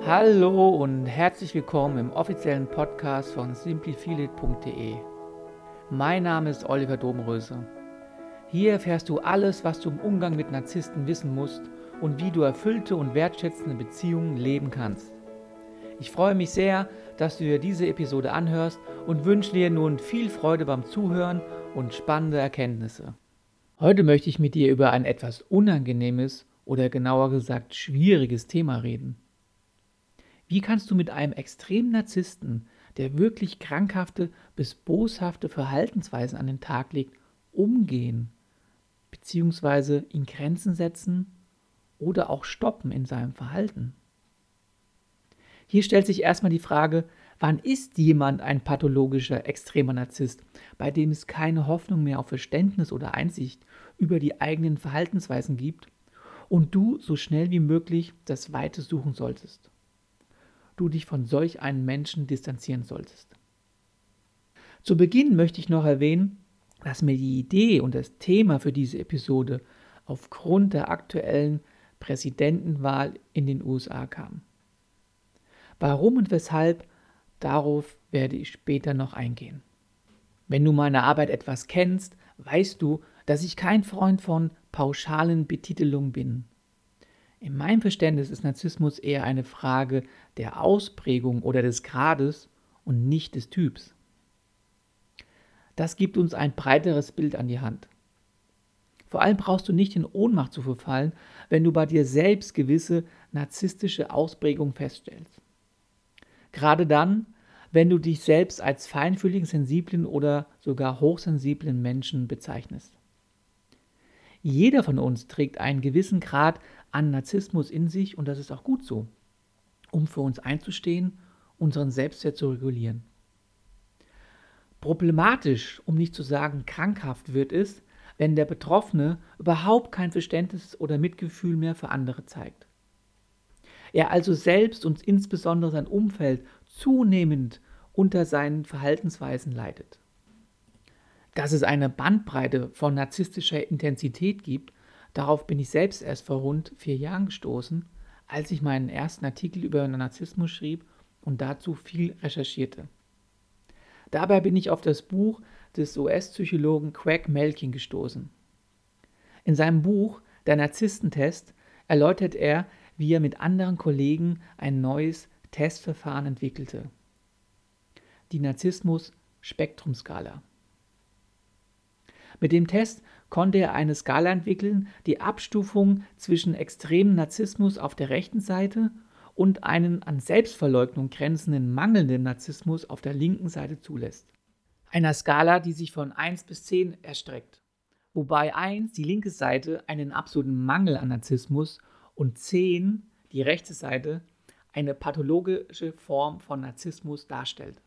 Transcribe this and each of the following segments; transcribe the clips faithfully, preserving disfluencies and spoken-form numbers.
Hallo und herzlich willkommen im offiziellen Podcast von simply feel it punkt de. Mein Name ist Oliver Domröse. Hier erfährst du alles, was du im Umgang mit Narzissten wissen musst und wie du erfüllte und wertschätzende Beziehungen leben kannst. Ich freue mich sehr, dass du dir diese Episode anhörst und wünsche dir nun viel Freude beim Zuhören und spannende Erkenntnisse. Heute möchte ich mit dir über ein etwas unangenehmes oder genauer gesagt schwieriges Thema reden. Wie kannst du mit einem extremen Narzissten, der wirklich krankhafte bis boshafte Verhaltensweisen an den Tag legt, umgehen, beziehungsweise ihm Grenzen setzen oder auch stoppen in seinem Verhalten? Hier stellt sich erstmal die Frage, wann ist jemand ein pathologischer, extremer Narzisst, bei dem es keine Hoffnung mehr auf Verständnis oder Einsicht über die eigenen Verhaltensweisen gibt und du so schnell wie möglich das Weite suchen solltest. Du dich von solch einem Menschen distanzieren solltest. Zu Beginn möchte ich noch erwähnen, dass mir die Idee und das Thema für diese Episode aufgrund der aktuellen Präsidentenwahl in den U S A kam. Warum und weshalb, darauf werde ich später noch eingehen. Wenn du meine Arbeit etwas kennst, weißt du, dass ich kein Freund von pauschalen Betitelungen bin. In meinem Verständnis ist Narzissmus eher eine Frage der Ausprägung oder des Grades und nicht des Typs. Das gibt uns ein breiteres Bild an die Hand. Vor allem brauchst du nicht in Ohnmacht zu verfallen, wenn du bei dir selbst gewisse narzisstische Ausprägungen feststellst. Gerade dann, wenn du dich selbst als feinfühligen, sensiblen oder sogar hochsensiblen Menschen bezeichnest. Jeder von uns trägt einen gewissen Grad an Narzissmus in sich und das ist auch gut so, um für uns einzustehen, unseren Selbstwert zu regulieren. Problematisch, um nicht zu sagen krankhaft wird es, wenn der Betroffene überhaupt kein Verständnis oder Mitgefühl mehr für andere zeigt. Er also selbst und insbesondere sein Umfeld zunehmend unter seinen Verhaltensweisen leidet. Dass es eine Bandbreite von narzisstischer Intensität gibt, darauf bin ich selbst erst vor rund vier Jahren gestoßen, als ich meinen ersten Artikel über Narzissmus schrieb und dazu viel recherchierte. Dabei bin ich auf das Buch des U S-Psychologen Craig Melkin gestoßen. In seinem Buch Der Narzisstentest erläutert er, wie er mit anderen Kollegen ein neues Testverfahren entwickelte. Die Narzissmus-Spektrum-Skala. Mit dem Test konnte er eine Skala entwickeln, die Abstufung zwischen extremem Narzissmus auf der rechten Seite und einen an Selbstverleugnung grenzenden mangelnden Narzissmus auf der linken Seite zulässt. Einer Skala, die sich von eins bis zehn erstreckt, wobei eins, die linke Seite, einen absoluten Mangel an Narzissmus und zehn, die rechte Seite, eine pathologische Form von Narzissmus darstellt.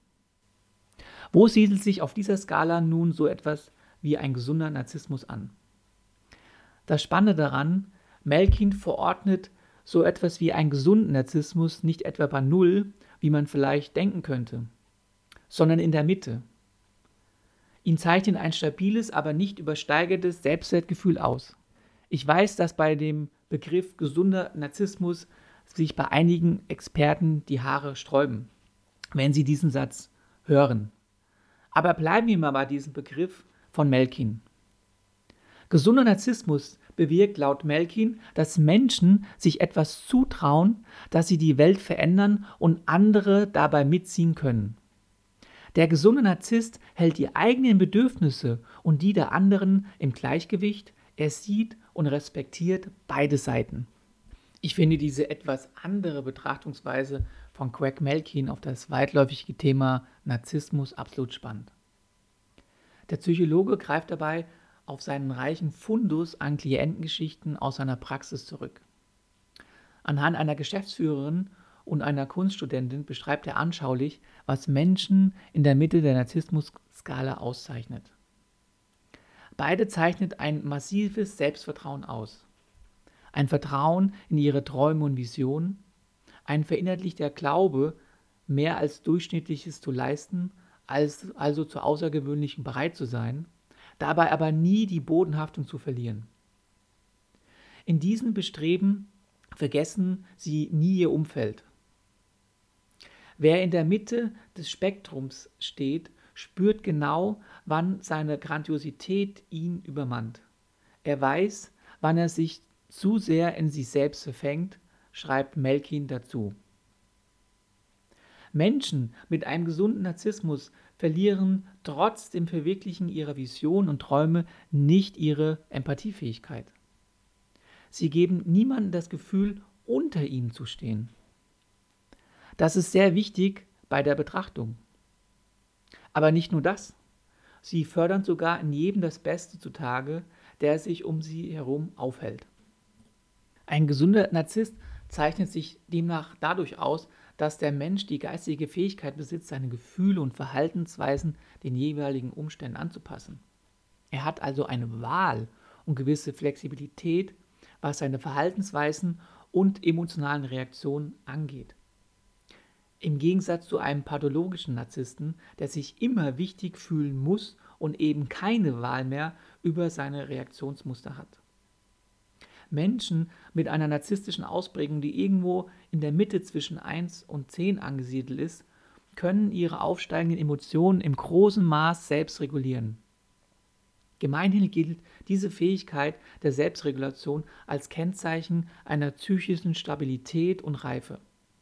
Wo siedelt sich auf dieser Skala nun so etwas wie ein gesunder Narzissmus an? Das Spannende daran, Melkin verordnet so etwas wie einen gesunden Narzissmus nicht etwa bei Null, wie man vielleicht denken könnte, sondern in der Mitte. Ihn zeichnet ein stabiles, aber nicht übersteigertes Selbstwertgefühl aus. Ich weiß, dass bei dem Begriff gesunder Narzissmus sich bei einigen Experten die Haare sträuben, wenn sie diesen Satz hören. Aber bleiben wir mal bei diesem Begriff von Melkin. Gesunder Narzissmus bewirkt laut Melkin, dass Menschen sich etwas zutrauen, dass sie die Welt verändern und andere dabei mitziehen können. Der gesunde Narzisst hält die eigenen Bedürfnisse und die der anderen im Gleichgewicht. Er sieht und respektiert beide Seiten. Ich finde diese etwas andere Betrachtungsweise von Craig Melkin auf das weitläufige Thema Narzissmus absolut spannend. Der Psychologe greift dabei auf seinen reichen Fundus an Klientengeschichten aus seiner Praxis zurück. Anhand einer Geschäftsführerin und einer Kunststudentin beschreibt er anschaulich, was Menschen in der Mitte der Narzissmus-Skala auszeichnet. Beide zeichnet ein massives Selbstvertrauen aus. Ein Vertrauen in ihre Träume und Visionen, ein verinnerlichter Glaube, mehr als Durchschnittliches zu leisten, als, also zu Außergewöhnlichem bereit zu sein, dabei aber nie die Bodenhaftung zu verlieren. In diesem Bestreben vergessen sie nie ihr Umfeld. Wer in der Mitte des Spektrums steht, spürt genau, wann seine Grandiosität ihn übermannt. Er weiß, wann er sich zu sehr in sich selbst verfängt, schreibt Melkin dazu. Menschen mit einem gesunden Narzissmus verlieren trotz dem Verwirklichen ihrer Visionen und Träume nicht ihre Empathiefähigkeit. Sie geben niemandem das Gefühl, unter ihnen zu stehen. Das ist sehr wichtig bei der Betrachtung. Aber nicht nur das. Sie fördern sogar in jedem das Beste zutage, der sich um sie herum aufhält. Ein gesunder Narzisst zeichnet sich demnach dadurch aus, dass der Mensch die geistige Fähigkeit besitzt, seine Gefühle und Verhaltensweisen den jeweiligen Umständen anzupassen. Er hat also eine Wahl und gewisse Flexibilität, was seine Verhaltensweisen und emotionalen Reaktionen angeht. Im Gegensatz zu einem pathologischen Narzissten, der sich immer wichtig fühlen muss und eben keine Wahl mehr über seine Reaktionsmuster hat. Menschen mit einer narzisstischen Ausprägung, die irgendwo in der Mitte zwischen eins und zehn angesiedelt ist, können ihre aufsteigenden Emotionen im großen Maß selbst regulieren. Gemeinhin gilt diese Fähigkeit der Selbstregulation als Kennzeichen einer psychischen Stabilität und Reife.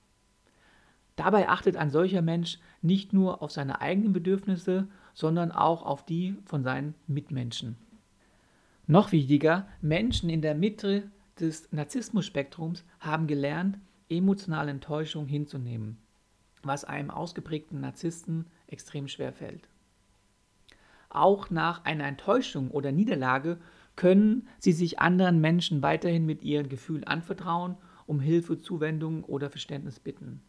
Dabei achtet ein solcher Mensch nicht nur auf seine eigenen Bedürfnisse, sondern auch auf die von seinen Mitmenschen. Noch wichtiger, Menschen in der Mitte des Narzissmus-Spektrums haben gelernt, emotionale Enttäuschung hinzunehmen, was einem ausgeprägten Narzissten extrem schwer fällt. Auch nach einer Enttäuschung oder Niederlage können sie sich anderen Menschen weiterhin mit ihren Gefühlen anvertrauen, um Hilfe, Zuwendung oder Verständnis bitten.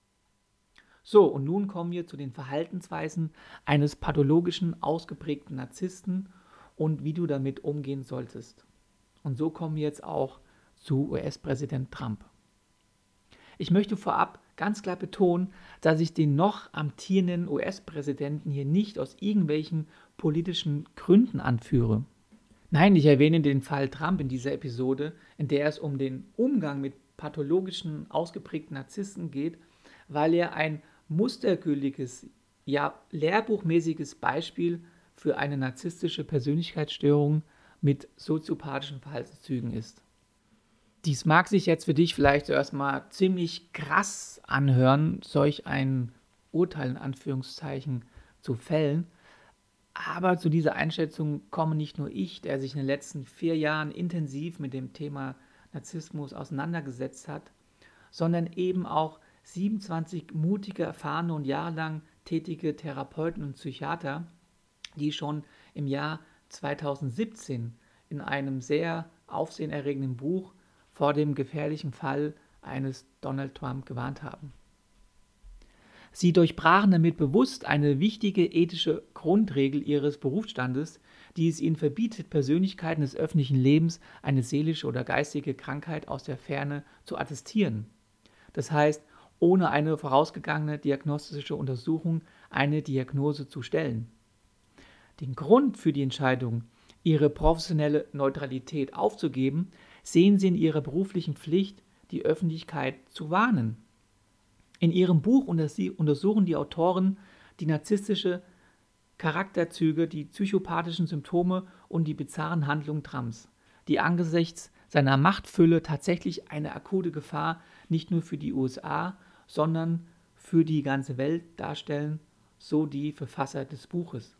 So, und nun kommen wir zu den Verhaltensweisen eines pathologischen, ausgeprägten Narzissten und wie du damit umgehen solltest. Und so kommen wir jetzt auch zu U S-Präsident Trump. Ich möchte vorab ganz klar betonen, dass ich den noch amtierenden U S-Präsidenten hier nicht aus irgendwelchen politischen Gründen anführe. Nein, ich erwähne den Fall Trump in dieser Episode, in der es um den Umgang mit pathologischen, ausgeprägten Narzissten geht, weil er ein mustergültiges, ja lehrbuchmäßiges Beispiel für eine narzisstische Persönlichkeitsstörung mit soziopathischen Verhaltenszügen ist. Dies mag sich jetzt für dich vielleicht zuerst mal ziemlich krass anhören, solch ein Urteil in Anführungszeichen zu fällen, aber zu dieser Einschätzung komme nicht nur ich, der sich in den letzten vier Jahren intensiv mit dem Thema Narzissmus auseinandergesetzt hat, sondern eben auch siebenundzwanzig mutige, erfahrene und jahrelang tätige Therapeuten und Psychiater, die schon im Jahr zweitausendsiebzehn in einem sehr aufsehenerregenden Buch vor dem gefährlichen Fall eines Donald Trump gewarnt haben. Sie durchbrachen damit bewusst eine wichtige ethische Grundregel ihres Berufsstandes, die es ihnen verbietet, Persönlichkeiten des öffentlichen Lebens eine seelische oder geistige Krankheit aus der Ferne zu attestieren. Das heißt, ohne eine vorausgegangene diagnostische Untersuchung eine Diagnose zu stellen. Den Grund für die Entscheidung, ihre professionelle Neutralität aufzugeben, sehen sie in ihrer beruflichen Pflicht, die Öffentlichkeit zu warnen. In ihrem Buch untersuchen die Autoren die narzisstische Charakterzüge, die psychopathischen Symptome und die bizarren Handlungen Trumps, die angesichts seiner Machtfülle tatsächlich eine akute Gefahr nicht nur für die U S A, sondern für die ganze Welt darstellen, so die Verfasser des Buches.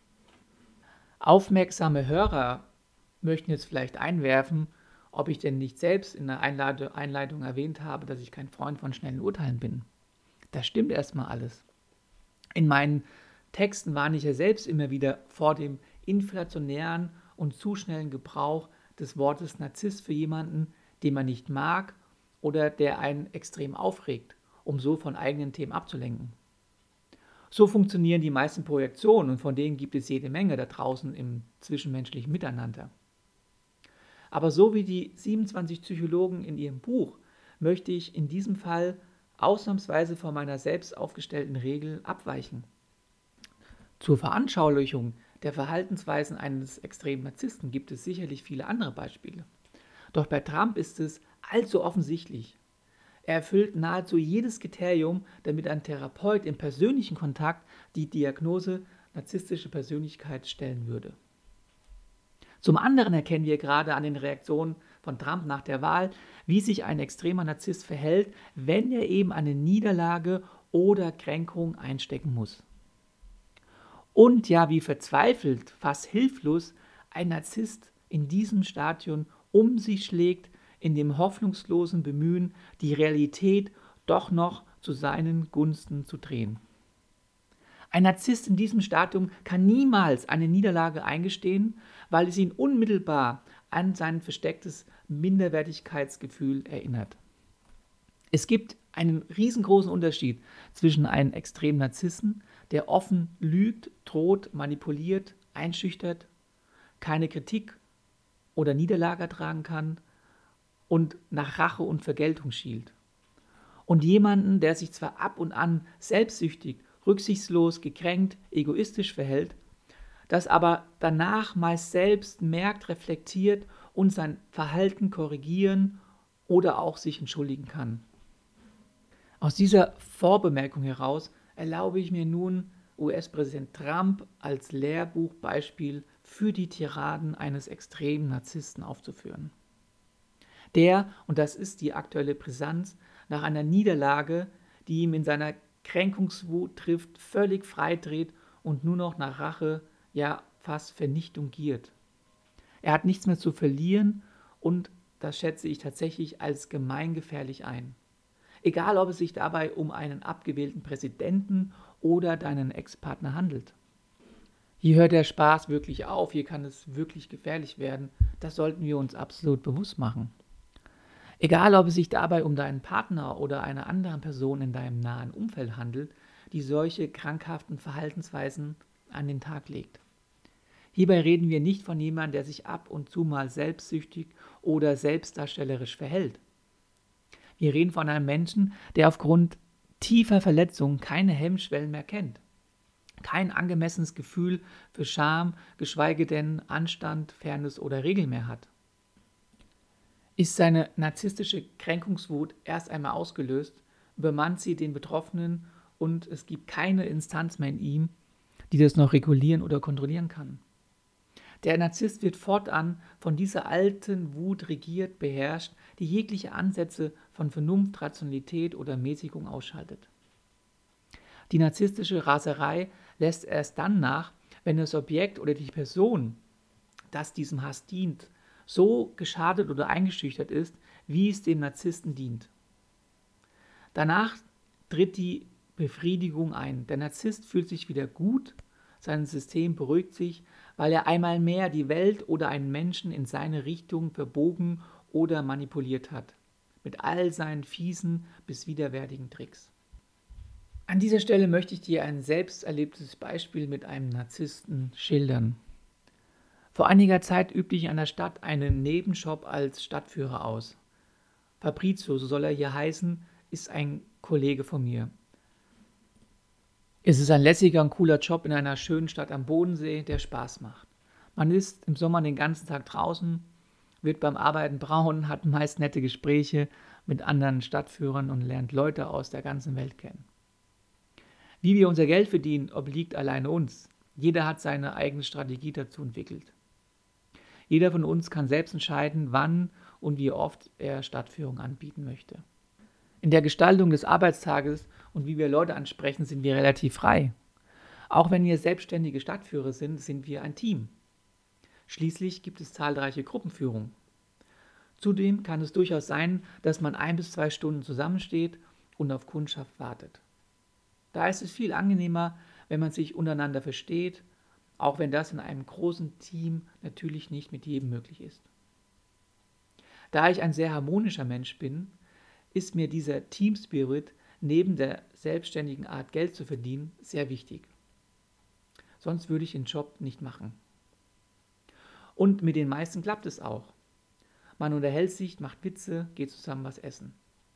Aufmerksame Hörer möchten jetzt vielleicht einwerfen, ob ich denn nicht selbst in der Einleitung erwähnt habe, dass ich kein Freund von schnellen Urteilen bin. Das stimmt erstmal alles. In meinen Texten warne ich ja selbst immer wieder vor dem inflationären und zu schnellen Gebrauch des Wortes Narzisst für jemanden, den man nicht mag oder der einen extrem aufregt, um so von eigenen Themen abzulenken. So funktionieren die meisten Projektionen und von denen gibt es jede Menge da draußen im zwischenmenschlichen Miteinander. Aber so wie die siebenundzwanzig Psychologen in ihrem Buch möchte ich in diesem Fall ausnahmsweise von meiner selbst aufgestellten Regel abweichen. Zur Veranschaulichung der Verhaltensweisen eines extremen Narzissten gibt es sicherlich viele andere Beispiele. Doch bei Trump ist es allzu offensichtlich. Er erfüllt nahezu jedes Kriterium, damit ein Therapeut im persönlichen Kontakt die Diagnose narzisstische Persönlichkeit stellen würde. Zum anderen erkennen wir gerade an den Reaktionen von Trump nach der Wahl, wie sich ein extremer Narzisst verhält, wenn er eben eine Niederlage oder Kränkung einstecken muss. Und ja, wie verzweifelt, fast hilflos ein Narzisst in diesem Stadium um sich schlägt, in dem hoffnungslosen Bemühen, die Realität doch noch zu seinen Gunsten zu drehen. Ein Narzisst in diesem Stadium kann niemals eine Niederlage eingestehen, weil es ihn unmittelbar an sein verstecktes Minderwertigkeitsgefühl erinnert. Es gibt einen riesengroßen Unterschied zwischen einem extremen Narzissten, der offen lügt, droht, manipuliert, einschüchtert, keine Kritik oder Niederlage ertragen kann und nach Rache und Vergeltung schielt. Und jemanden, der sich zwar ab und an selbstsüchtig, rücksichtslos, gekränkt, egoistisch verhält, das aber danach meist selbst merkt, reflektiert und sein Verhalten korrigieren oder auch sich entschuldigen kann. Aus dieser Vorbemerkung heraus erlaube ich mir nun, U S-Präsident Trump als Lehrbuchbeispiel für die Tiraden eines extremen Narzissten aufzuführen. Der, und das ist die aktuelle Brisanz, nach einer Niederlage, die ihm in seiner Kränkungswut trifft, völlig freidreht und nur noch nach Rache, ja fast Vernichtung giert. Er hat nichts mehr zu verlieren und das schätze ich tatsächlich als gemeingefährlich ein. Egal, ob es sich dabei um einen abgewählten Präsidenten oder deinen Ex-Partner handelt. Hier hört der Spaß wirklich auf, hier kann es wirklich gefährlich werden. Das sollten wir uns absolut bewusst machen. Egal, ob es sich dabei um deinen Partner oder eine andere Person in deinem nahen Umfeld handelt, die solche krankhaften Verhaltensweisen an den Tag legt. Hierbei reden wir nicht von jemandem, der sich ab und zu mal selbstsüchtig oder selbstdarstellerisch verhält. Wir reden von einem Menschen, der aufgrund tiefer Verletzungen keine Hemmschwellen mehr kennt. Kein angemessenes Gefühl für Scham, geschweige denn Anstand, Fairness oder Regel mehr hat. Ist seine narzisstische Kränkungswut erst einmal ausgelöst, übermannt sie den Betroffenen und es gibt keine Instanz mehr in ihm, die das noch regulieren oder kontrollieren kann. Der Narzisst wird fortan von dieser alten Wut regiert, beherrscht, die jegliche Ansätze von Vernunft, Rationalität oder Mäßigung ausschaltet. Die narzisstische Raserei lässt erst dann nach, wenn das Objekt oder die Person, das diesem Hass dient, so geschadet oder eingeschüchtert ist, wie es dem Narzissten dient. Danach tritt die Befriedigung ein. Der Narzisst fühlt sich wieder gut, sein System beruhigt sich, weil er einmal mehr die Welt oder einen Menschen in seine Richtung verbogen oder manipuliert hat, mit all seinen fiesen bis widerwärtigen Tricks. An dieser Stelle möchte ich dir ein selbst erlebtes Beispiel mit einem Narzissten schildern. Vor einiger Zeit übte ich in einer Stadt einen Nebenjob als Stadtführer aus. Fabrizio, so soll er hier heißen, ist ein Kollege von mir. Es ist ein lässiger und cooler Job in einer schönen Stadt am Bodensee, der Spaß macht. Man ist im Sommer den ganzen Tag draußen, wird beim Arbeiten braun, hat meist nette Gespräche mit anderen Stadtführern und lernt Leute aus der ganzen Welt kennen. Wie wir unser Geld verdienen, obliegt alleine uns. Jeder hat seine eigene Strategie dazu entwickelt. Jeder von uns kann selbst entscheiden, wann und wie oft er Stadtführung anbieten möchte. In der Gestaltung des Arbeitstages und wie wir Leute ansprechen, sind wir relativ frei. Auch wenn wir selbstständige Stadtführer sind, sind wir ein Team. Schließlich gibt es zahlreiche Gruppenführungen. Zudem kann es durchaus sein, dass man ein bis zwei Stunden zusammensteht und auf Kundschaft wartet. Da ist es viel angenehmer, wenn man sich untereinander versteht, auch wenn das in einem großen Team natürlich nicht mit jedem möglich ist. Da ich ein sehr harmonischer Mensch bin, ist mir dieser Team Spirit neben der selbstständigen Art Geld zu verdienen sehr wichtig. Sonst würde ich den Job nicht machen. Und mit den meisten klappt es auch. Man unterhält sich, macht Witze, geht zusammen was essen.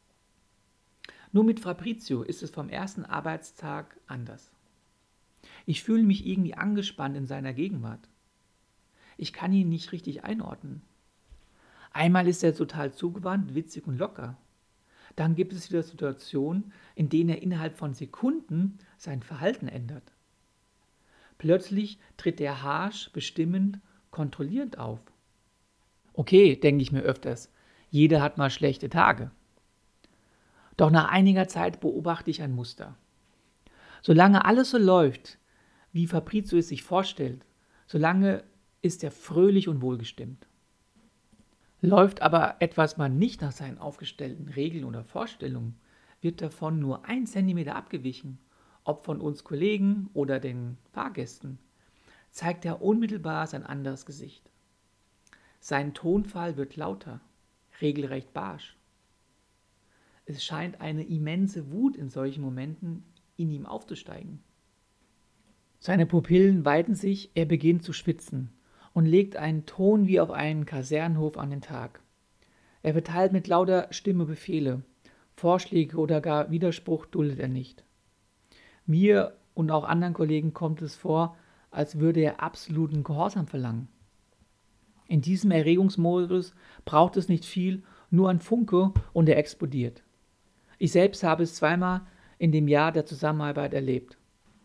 Nur mit Fabrizio ist es vom ersten Arbeitstag anders. Ich fühle mich irgendwie angespannt in seiner Gegenwart. Ich kann ihn nicht richtig einordnen. Einmal ist er total zugewandt, witzig und locker. Dann gibt es wieder Situationen, in denen er innerhalb von Sekunden sein Verhalten ändert. Plötzlich tritt er harsch, bestimmend, kontrollierend auf. Okay, denke ich mir öfters, jeder hat mal schlechte Tage. Doch nach einiger Zeit beobachte ich ein Muster. Solange alles so läuft, wie Fabrizio es sich vorstellt, solange ist er fröhlich und wohlgestimmt. Läuft aber etwas mal nicht nach seinen aufgestellten Regeln oder Vorstellungen, wird davon nur ein Zentimeter abgewichen, ob von uns Kollegen oder den Fahrgästen, zeigt er unmittelbar sein anderes Gesicht. Sein Tonfall wird lauter, regelrecht barsch. Es scheint eine immense Wut in solchen Momenten in ihm aufzusteigen. Seine Pupillen weiten sich, er beginnt zu schwitzen und legt einen Ton wie auf einen Kasernenhof an den Tag. Er verteilt mit lauter Stimme Befehle, Vorschläge oder gar Widerspruch duldet er nicht. Mir und auch anderen Kollegen kommt es vor, als würde er absoluten Gehorsam verlangen. In diesem Erregungsmodus braucht es nicht viel, nur ein Funke und er explodiert. Ich selbst habe es zweimal in dem Jahr der Zusammenarbeit erlebt.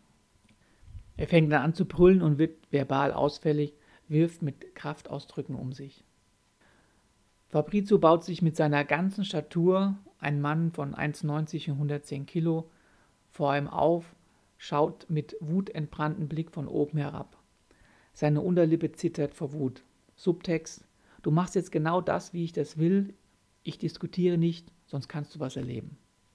Er fängt dann an zu brüllen und wird verbal ausfällig, wirft mit Kraftausdrücken um sich. Fabrizio baut sich mit seiner ganzen Statur, ein Mann von eins Komma neunzig und hundertzehn Kilo, vor ihm auf, schaut mit wutentbranntem Blick von oben herab. Seine Unterlippe zittert vor Wut. Subtext: Du machst jetzt genau das, wie ich das will, ich diskutiere nicht, sonst kannst du was erleben.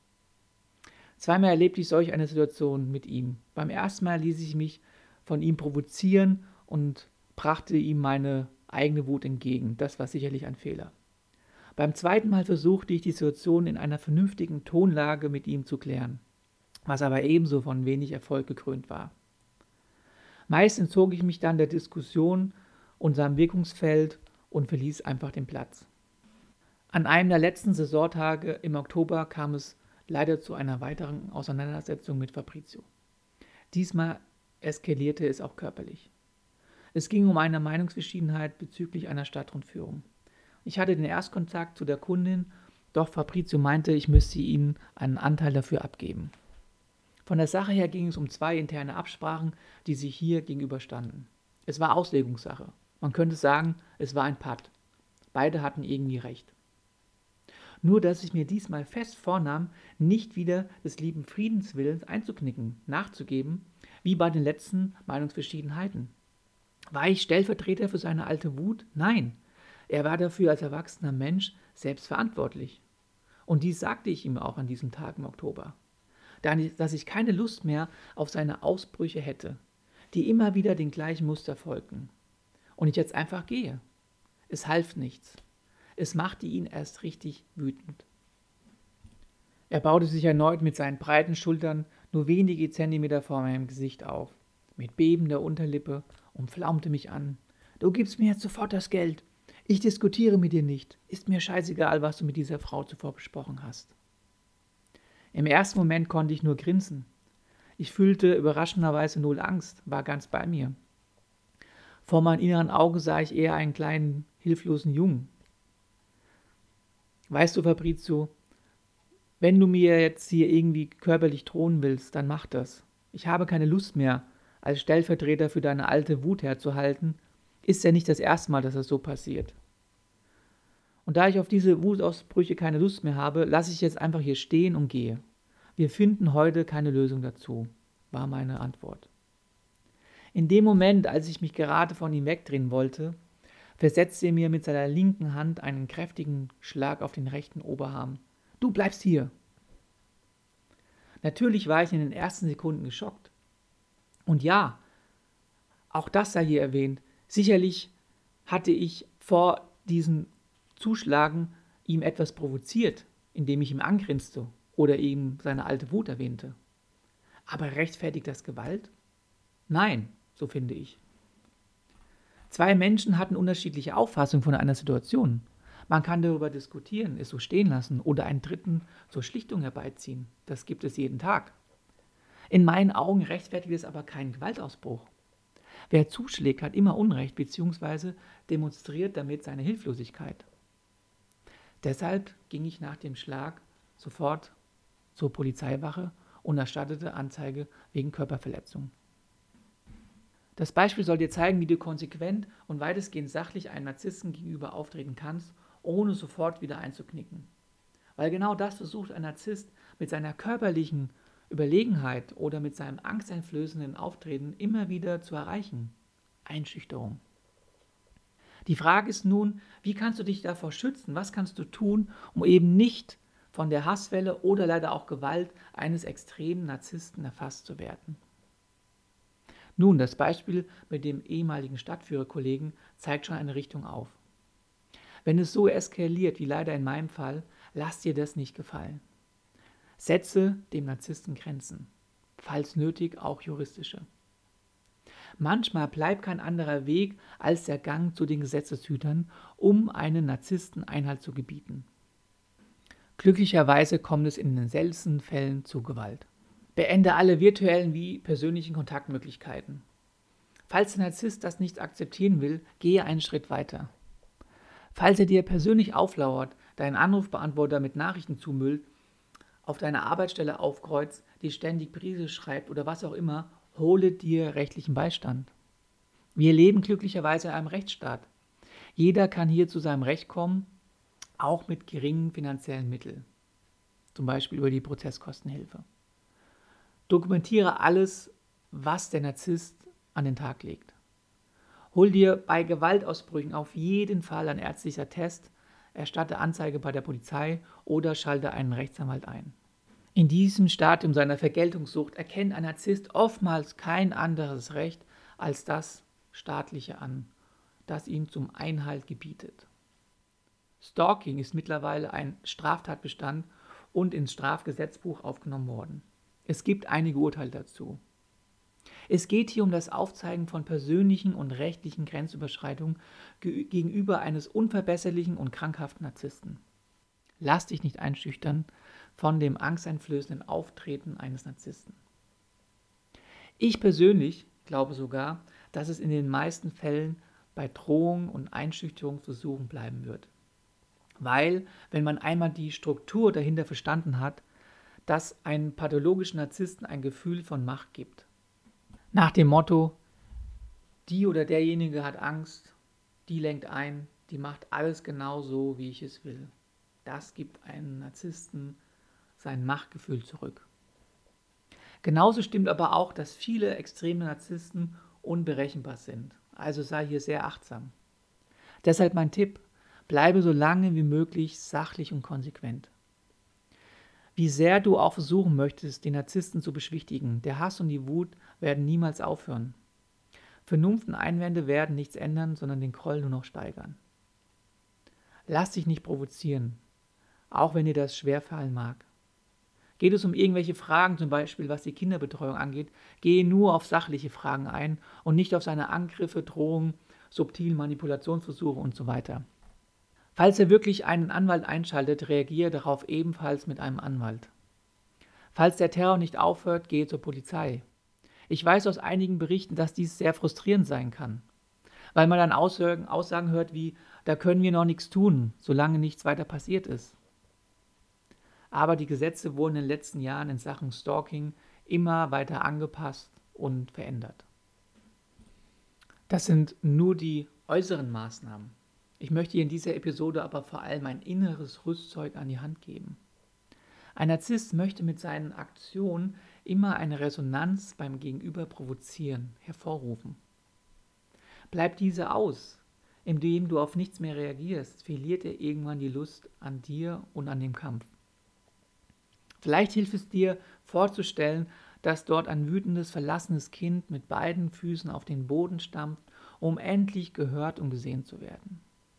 Zweimal erlebte ich solch eine Situation mit ihm. Beim ersten Mal ließ ich mich von ihm provozieren und brachte ihm meine eigene Wut entgegen. Das war sicherlich ein Fehler. Beim zweiten Mal versuchte ich, die Situation in einer vernünftigen Tonlage mit ihm zu klären, was aber ebenso von wenig Erfolg gekrönt war. Meist entzog ich mich dann der Diskussion und seinem Wirkungsfeld und verließ einfach den Platz. An einem der letzten Saisontage im Oktober kam es leider zu einer weiteren Auseinandersetzung mit Fabrizio. Diesmal eskalierte es auch körperlich. Es ging um eine Meinungsverschiedenheit bezüglich einer Stadtrundführung. Ich hatte den Erstkontakt zu der Kundin, doch Fabrizio meinte, ich müsste ihm einen Anteil dafür abgeben. Von der Sache her ging es um zwei interne Absprachen, die sich hier gegenüberstanden. Es war Auslegungssache. Man könnte sagen, es war ein Patt. Beide hatten irgendwie recht. Nur, dass ich mir diesmal fest vornahm, nicht wieder des lieben Friedenswillens einzuknicken, nachzugeben, wie bei den letzten Meinungsverschiedenheiten. War ich Stellvertreter für seine alte Wut? Nein, er war dafür als erwachsener Mensch selbst verantwortlich. Und dies sagte ich ihm auch an diesem Tag im Oktober. Dass ich keine Lust mehr auf seine Ausbrüche hätte, die immer wieder den gleichen Muster folgten. Und ich jetzt einfach gehe. Es half nichts. Es machte ihn erst richtig wütend. Er baute sich erneut mit seinen breiten Schultern nur wenige Zentimeter vor meinem Gesicht auf, mit bebender Unterlippe und flaumte mich an. Du gibst mir jetzt sofort das Geld. Ich diskutiere mit dir nicht. Ist mir scheißegal, was du mit dieser Frau zuvor besprochen hast. Im ersten Moment konnte ich nur grinsen. Ich fühlte überraschenderweise null Angst, war ganz bei mir. Vor meinen inneren Augen sah ich eher einen kleinen, hilflosen Jungen. Weißt du, Fabrizio, wenn du mir jetzt hier irgendwie körperlich drohen willst, dann mach das. Ich habe keine Lust mehr, als Stellvertreter für deine alte Wut herzuhalten. Ist ja nicht das erste Mal, dass das so passiert. Und da ich auf diese Wutausbrüche keine Lust mehr habe, lasse ich jetzt einfach hier stehen und gehe. Wir finden heute keine Lösung dazu, war meine Antwort. In dem Moment, als ich mich gerade von ihm wegdrehen wollte, versetzte er mir mit seiner linken Hand einen kräftigen Schlag auf den rechten Oberarm. Du bleibst hier! Natürlich war ich in den ersten Sekunden geschockt. Und ja, auch das sei hier erwähnt, sicherlich hatte ich vor diesem Zuschlagen ihm etwas provoziert, indem ich ihm angrinste oder ihm seine alte Wut erwähnte. Aber rechtfertigt das Gewalt? Nein, so finde ich. Zwei Menschen hatten unterschiedliche Auffassungen von einer Situation. Man kann darüber diskutieren, es so stehen lassen oder einen Dritten zur Schlichtung herbeiziehen. Das gibt es jeden Tag. In meinen Augen rechtfertigt es aber keinen Gewaltausbruch. Wer zuschlägt, hat immer Unrecht bzw. demonstriert damit seine Hilflosigkeit. Deshalb ging ich nach dem Schlag sofort zur Polizeiwache und erstattete Anzeige wegen Körperverletzung. Das Beispiel soll dir zeigen, wie du konsequent und weitestgehend sachlich einem Narzissten gegenüber auftreten kannst, ohne sofort wieder einzuknicken. Weil genau das versucht ein Narzisst mit seiner körperlichen Überlegenheit oder mit seinem angsteinflößenden Auftreten immer wieder zu erreichen. Einschüchterung. Die Frage ist nun, wie kannst du dich davor schützen? Was kannst du tun, um eben nicht von der Hasswelle oder leider auch Gewalt eines extremen Narzissten erfasst zu werden? Nun, das Beispiel mit dem ehemaligen Stadtführerkollegen zeigt schon eine Richtung auf. Wenn es so eskaliert, wie leider in meinem Fall, lass dir das nicht gefallen. Setze dem Narzissten Grenzen, falls nötig auch juristische. Manchmal bleibt kein anderer Weg als der Gang zu den Gesetzeshütern, um einen Narzissten Einhalt zu gebieten. Glücklicherweise kommt es in den seltensten Fällen zu Gewalt. Beende alle virtuellen wie persönlichen Kontaktmöglichkeiten. Falls der Narzisst das nicht akzeptieren will, gehe einen Schritt weiter. Falls er dir persönlich auflauert, deinen Anrufbeantworter mit Nachrichten zumüllt, auf deiner Arbeitsstelle aufkreuzt, dir ständig Briefe schreibt oder was auch immer, hole dir rechtlichen Beistand. Wir leben glücklicherweise in einem Rechtsstaat. Jeder kann hier zu seinem Recht kommen, auch mit geringen finanziellen Mitteln, zum Beispiel über die Prozesskostenhilfe. Dokumentiere alles, was der Narzisst an den Tag legt. Hol dir bei Gewaltausbrüchen auf jeden Fall ein ärztlicher Test, erstatte Anzeige bei der Polizei oder schalte einen Rechtsanwalt ein. In diesem Stadium seiner Vergeltungssucht erkennt ein Narzisst oftmals kein anderes Recht als das staatliche an, das ihm zum Einhalt gebietet. Stalking ist mittlerweile ein Straftatbestand und ins Strafgesetzbuch aufgenommen worden. Es gibt einige Urteile dazu. Es geht hier um das Aufzeigen von persönlichen und rechtlichen Grenzüberschreitungen ge- gegenüber eines unverbesserlichen und krankhaften Narzissten. Lass dich nicht einschüchtern von dem angsteinflößenden Auftreten eines Narzissten. Ich persönlich glaube sogar, dass es in den meisten Fällen bei Drohungen und Einschüchterungsversuchen bleiben wird. Weil, wenn man einmal die Struktur dahinter verstanden hat, dass einem pathologischen Narzissten ein Gefühl von Macht gibt. Nach dem Motto, die oder derjenige hat Angst, die lenkt ein, die macht alles genau so, wie ich es will. Das gibt einem Narzissten sein Machtgefühl zurück. Genauso stimmt aber auch, dass viele extreme Narzissten unberechenbar sind. Also sei hier sehr achtsam. Deshalb mein Tipp, bleibe so lange wie möglich sachlich und konsequent. Wie sehr du auch versuchen möchtest, den Narzissten zu beschwichtigen, der Hass und die Wut werden niemals aufhören. Vernunft und Einwände werden nichts ändern, sondern den Groll nur noch steigern. Lass dich nicht provozieren, auch wenn dir das schwerfallen mag. Geht es um irgendwelche Fragen, zum Beispiel was die Kinderbetreuung angeht, gehe nur auf sachliche Fragen ein und nicht auf seine Angriffe, Drohungen, subtilen Manipulationsversuche und so weiter. Falls er wirklich einen Anwalt einschaltet, reagiere darauf ebenfalls mit einem Anwalt. Falls der Terror nicht aufhört, gehe zur Polizei. Ich weiß aus einigen Berichten, dass dies sehr frustrierend sein kann, weil man dann Aussagen, Aussagen hört wie, da können wir noch nichts tun, solange nichts weiter passiert ist. Aber die Gesetze wurden in den letzten Jahren in Sachen Stalking immer weiter angepasst und verändert. Das sind nur die äußeren Maßnahmen. Ich möchte dir in dieser Episode aber vor allem ein inneres Rüstzeug an die Hand geben. Ein Narzisst möchte mit seinen Aktionen immer eine Resonanz beim Gegenüber provozieren, hervorrufen. Bleibt diese aus, indem du auf nichts mehr reagierst, verliert er irgendwann die Lust an dir und an dem Kampf. Vielleicht hilft es dir vorzustellen, dass dort ein wütendes, verlassenes Kind mit beiden Füßen auf den Boden stampft, um endlich gehört und gesehen zu werden.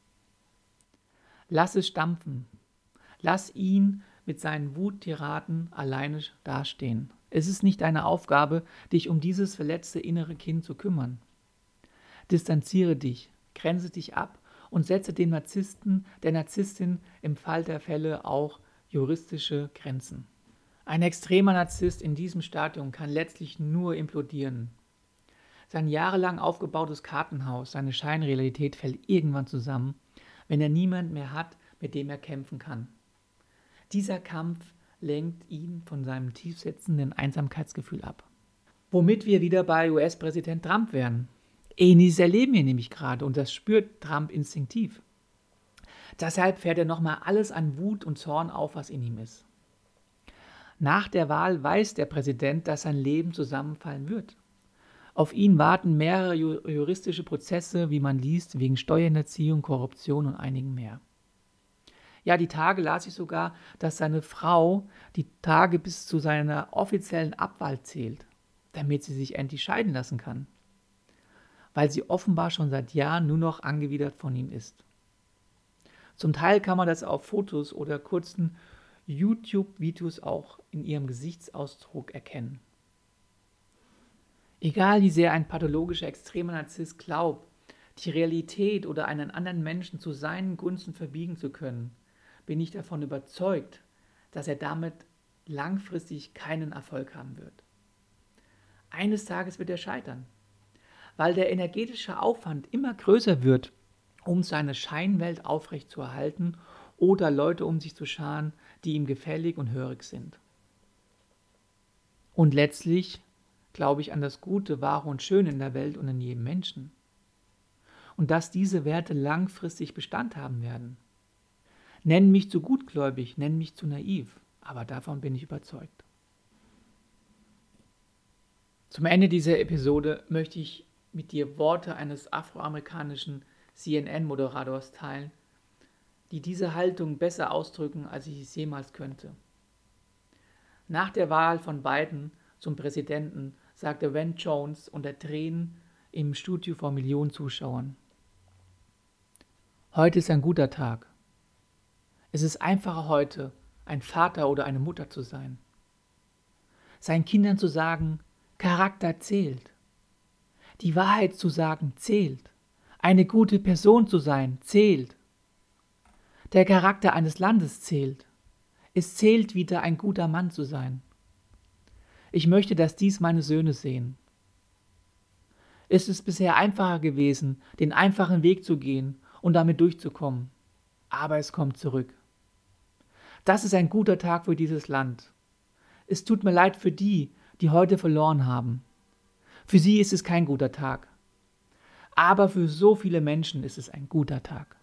Lass es stampfen. Lass ihn mit seinen Wuttiraden alleine dastehen. Es ist nicht deine Aufgabe, dich um dieses verletzte innere Kind zu kümmern. Distanziere dich, grenze dich ab und setze dem Narzissten, der Narzisstin im Fall der Fälle auch juristische Grenzen. Ein extremer Narzisst in diesem Stadium kann letztlich nur implodieren. Sein jahrelang aufgebautes Kartenhaus, seine Scheinrealität fällt irgendwann zusammen, wenn er niemand mehr hat, mit dem er kämpfen kann. Dieser Kampf lenkt ihn von seinem tiefsitzenden Einsamkeitsgefühl ab. Womit wir wieder bei U S-Präsident Trump wären. Ähnliches erleben wir nämlich gerade und das spürt Trump instinktiv. Deshalb fährt er nochmal alles an Wut und Zorn auf, was in ihm ist. Nach der Wahl weiß der Präsident, dass sein Leben zusammenfallen wird. Auf ihn warten mehrere juristische Prozesse, wie man liest, wegen Steuerhinterziehung, Korruption und einigen mehr. Ja, die Tage las ich sogar, dass seine Frau die Tage bis zu seiner offiziellen Abwahl zählt, damit sie sich endlich scheiden lassen kann, weil sie offenbar schon seit Jahren nur noch angewidert von ihm ist. Zum Teil kann man das auf Fotos oder kurzen YouTube-Videos auch in ihrem Gesichtsausdruck erkennen. Egal wie sehr ein pathologischer extremer Narzisst glaubt, die Realität oder einen anderen Menschen zu seinen Gunsten verbiegen zu können, bin ich davon überzeugt, dass er damit langfristig keinen Erfolg haben wird. Eines Tages wird er scheitern, weil der energetische Aufwand immer größer wird, um seine Scheinwelt aufrechtzuerhalten oder Leute um sich zu scharen, die ihm gefällig und hörig sind. Und letztlich glaube ich an das Gute, Wahre und Schöne in der Welt und in jedem Menschen. Und dass diese Werte langfristig Bestand haben werden. Nenn mich zu gutgläubig, nenn mich zu naiv, aber davon bin ich überzeugt. Zum Ende dieser Episode möchte ich mit dir Worte eines afroamerikanischen C N N-Moderators teilen, die diese Haltung besser ausdrücken, als ich es jemals könnte. Nach der Wahl von Biden zum Präsidenten sagte Van Jones unter Tränen im Studio vor Millionen Zuschauern: Heute ist ein guter Tag. Es ist einfacher heute, ein Vater oder eine Mutter zu sein. Seinen Kindern zu sagen, Charakter zählt. Die Wahrheit zu sagen zählt. Eine gute Person zu sein zählt. Der Charakter eines Landes zählt. Es zählt wieder, ein guter Mann zu sein. Ich möchte, dass dies meine Söhne sehen. Es ist bisher einfacher gewesen, den einfachen Weg zu gehen und damit durchzukommen. Aber es kommt zurück. Das ist ein guter Tag für dieses Land. Es tut mir leid für die, die heute verloren haben. Für sie ist es kein guter Tag. Aber für so viele Menschen ist es ein guter Tag.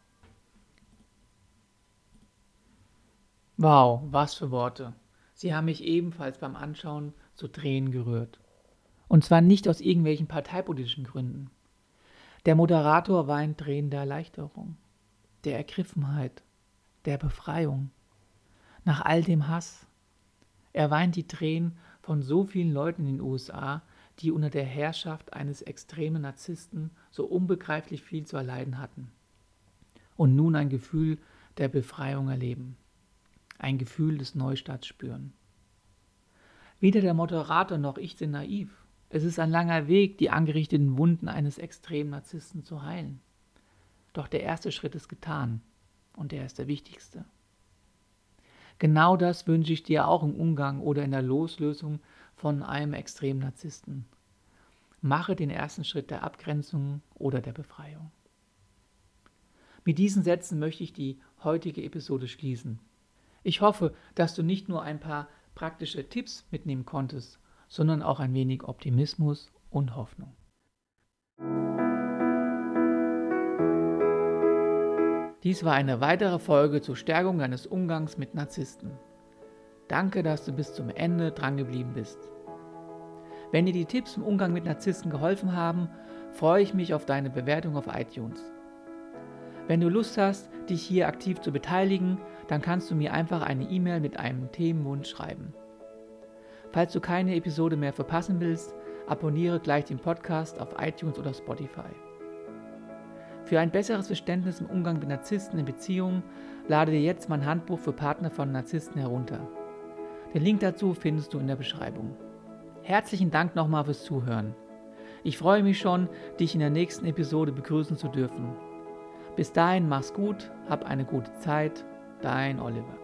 Wow, was für Worte. Sie haben mich ebenfalls beim Anschauen zu Tränen gerührt. Und zwar nicht aus irgendwelchen parteipolitischen Gründen. Der Moderator weint Tränen der Erleichterung, der Ergriffenheit, der Befreiung. Nach all dem Hass. Er weint die Tränen von so vielen Leuten in den U S A, die unter der Herrschaft eines extremen Narzissten so unbegreiflich viel zu erleiden hatten. Und nun ein Gefühl der Befreiung erleben. Ein Gefühl des Neustarts spüren. Weder der Moderator noch ich sind naiv. Es ist ein langer Weg, die angerichteten Wunden eines extremen Narzissten zu heilen. Doch der erste Schritt ist getan und der ist der wichtigste. Genau das wünsche ich dir auch im Umgang oder in der Loslösung von einem extremen Narzissten. Mache den ersten Schritt der Abgrenzung oder der Befreiung. Mit diesen Sätzen möchte ich die heutige Episode schließen. Ich hoffe, dass du nicht nur ein paar praktische Tipps mitnehmen konntest, sondern auch ein wenig Optimismus und Hoffnung. Dies war eine weitere Folge zur Stärkung deines Umgangs mit Narzissten. Danke, dass du bis zum Ende dran geblieben bist. Wenn dir die Tipps im Umgang mit Narzissten geholfen haben, freue ich mich auf deine Bewertung auf iTunes. Wenn du Lust hast, dich hier aktiv zu beteiligen, dann kannst du mir einfach eine E-Mail mit einem Themenwunsch schreiben. Falls du keine Episode mehr verpassen willst, abonniere gleich den Podcast auf iTunes oder Spotify. Für ein besseres Verständnis im Umgang mit Narzissten in Beziehungen lade dir jetzt mein Handbuch für Partner von Narzissten herunter. Den Link dazu findest du in der Beschreibung. Herzlichen Dank nochmal fürs Zuhören. Ich freue mich schon, dich in der nächsten Episode begrüßen zu dürfen. Bis dahin mach's gut, hab eine gute Zeit, dein Oliver.